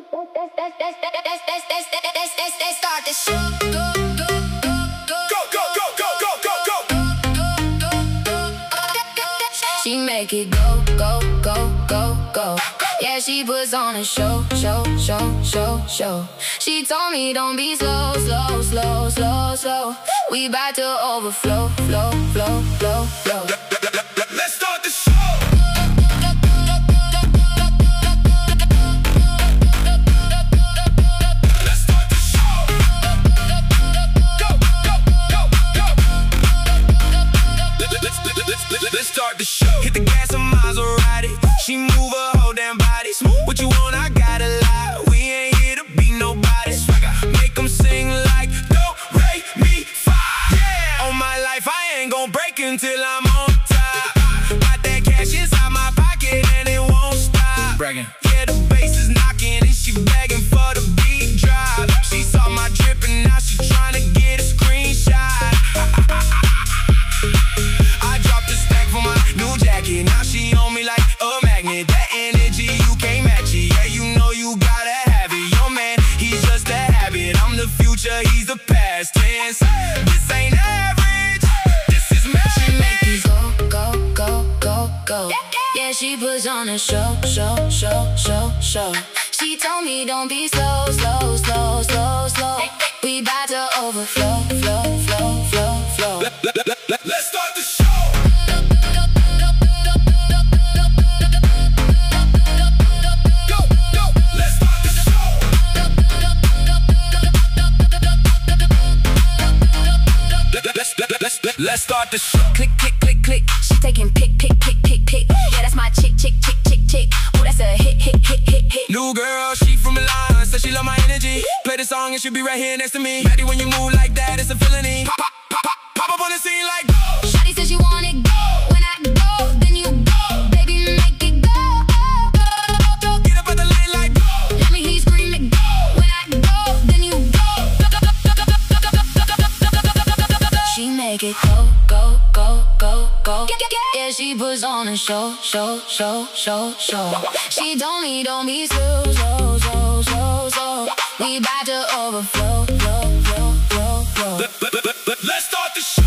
Let's start the show. She make it go, go, go, go, go. Yeah, she puts on a show, show, show, show, show. She told me don't be slow, slow, slow, slow, slow. We bout to overflow, flow, flow, flow, flow. Let's start the show. Let's start the show. Go, go, go, go. Let's start the show. Hit the gas and Maserati. She move her whole damn body. What you want, I got a lot. We ain't here to be nobody. Make them sing like do, re, mi, fa. Yeah. On my life, I ain't gon' break until I'm on top. Got that cash inside my pocket and it won't stop. Bragging. Yeah, the bass is knocking and she begging for the beat drop. She saw my drip and now she tryna get a screenshot. I dropped a stack for my new jacket. Now she on me like a magnet. That energy, you can't match it. Yeah, you know you gotta have it. Your man, he's just a habit. I'm the future, he's the past tense. This ain't average, this is magic. She make me go, go, go, go, go. Yeah, she puts on a show, show, show, show, show. She told me don't be slow, slow, slow, slow, slow. We bout to overflow, flow, flow, flow, flow. Let's start the show. Go, go. Let's start the show. Let's start the show. Click, click, click, click. She taking pick, pick, pick, pick, pick. Yeah, that's my chick, chick, chick, chick, chick. Oh, that's a hit, hit, hit, hit, hit. New girl, she from Milan, said she love my energy. Play the song and she'll be right here next to me. Ready when you move like that, it's a felony. Pop, pop, pop, pop, pop up on the scene like go. Shawty says she want it go. When I go, then you go. Baby, make it go. Get up at the lane like go. Let me hear you scream it go. When I go, then you go. She make it go, go, go, go, go. Yeah, she puts on a show, show, show, show, show. She told me don't be slow, slow, slow, slow, slow. We bout to overflow, flow, flow, flow, flow. Let's start the show.